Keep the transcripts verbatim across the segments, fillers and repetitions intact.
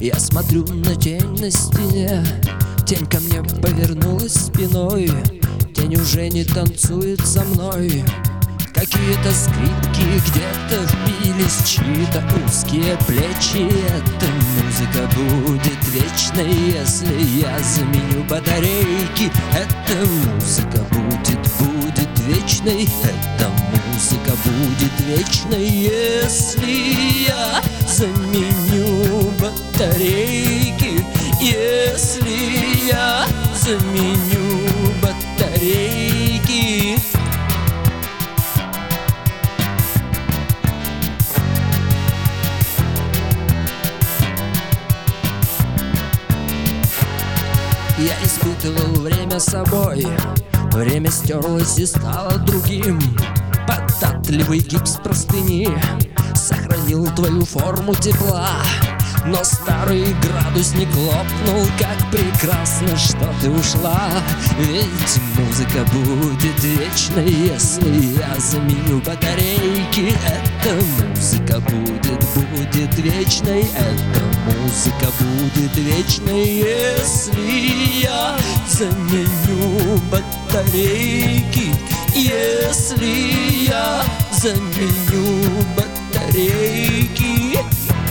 Я смотрю на тень на стене, тень ко мне повернулась спиной. Тень уже не танцует со мной. Какие-то скрипки где-то впились в чьи-то узкие плечи. Эта музыка будет вечной, если я заменю батарейки. Эта музыка будет, будет вечной. Эта музыка будет вечной, если я заменю батарейки. Если я заменю батарейки. Я испытывал время собой, время стерлось и стало другим. Податливый гипс простыни сохранил твою форму тепла, но старый градусник лопнул. Как прекрасно, что ты ушла. Ведь музыка будет вечной, если я заменю батарейки. Эта музыка будет, будет вечной. Эта музыка будет вечной, если я заменю батарейки. Если я заменю батарейки.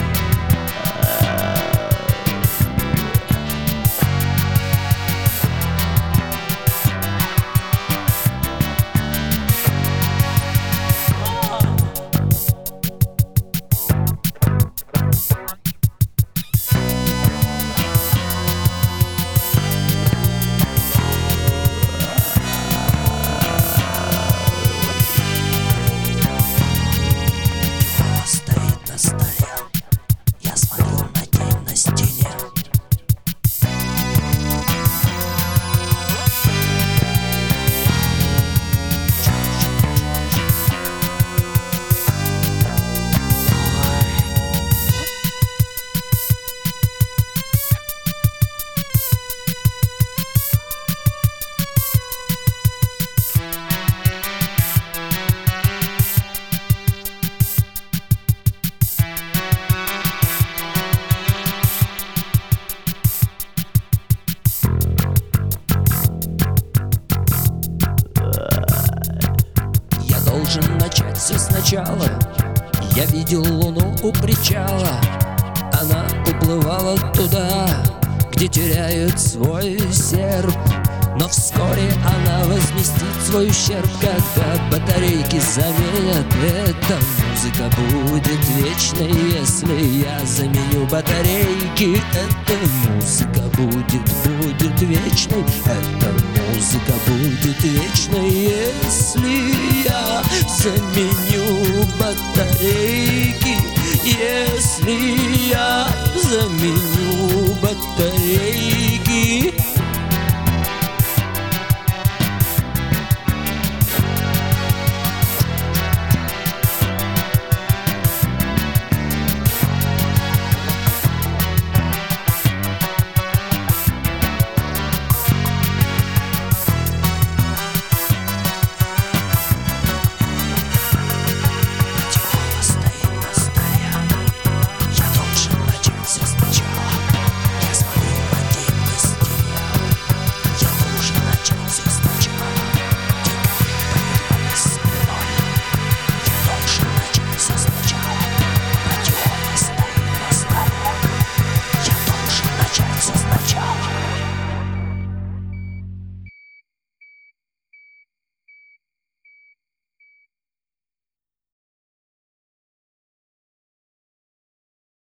Должен начать все сначала. Я видел луну у причала. Она уплывала туда, где теряет свой серп. Но вскоре она возместит свой ущерб, когда батарейки заменят. Эта музыка будет вечной, если я заменю батарейки. Эта музыка будет, будет вечной. Эта музыка будет вечной, если я заменю батарейки. Если я заменю батарейки.